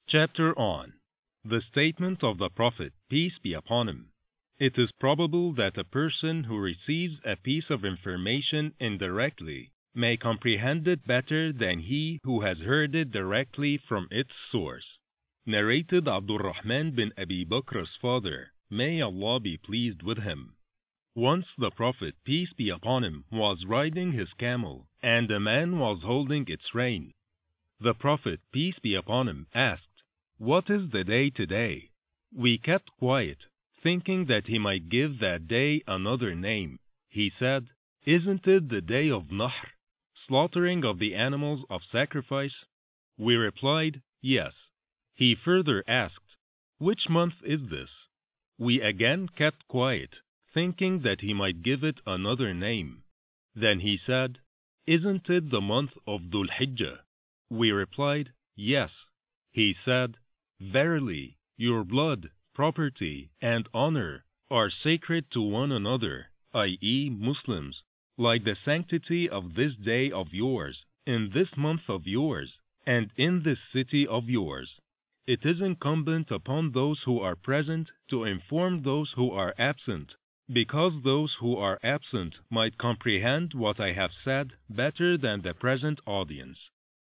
Chapter on the statement of the Prophet, peace be upon him. It is probable that a person who receives a piece of information indirectly may comprehend it better than he who has heard it directly from its source. Narrated Abdul Rahman bin Abi Bakr's father, may Allah be pleased with him. Once the Prophet, peace be upon him, was riding his camel, and a man was holding its rein. The Prophet, peace be upon him, asked, "What is the day today?" We kept quiet, thinking that he might give that day another name. He said, "Isn't it the day of Nahr, slaughtering of the animals of sacrifice?" We replied, "Yes." He further asked, "Which month is this?" We again kept quiet, thinking that he might give it another name. Then he said, "Isn't it the month of Dhul Hijjah?" We replied, "Yes." He said, "Verily, your blood, property, and honor are sacred to one another, i.e., Muslims, like the sanctity of this day of yours, in this month of yours, and in this city of yours. It is incumbent upon those who are present to inform those who are absent, because those who are absent might comprehend what I have said better than the present audience."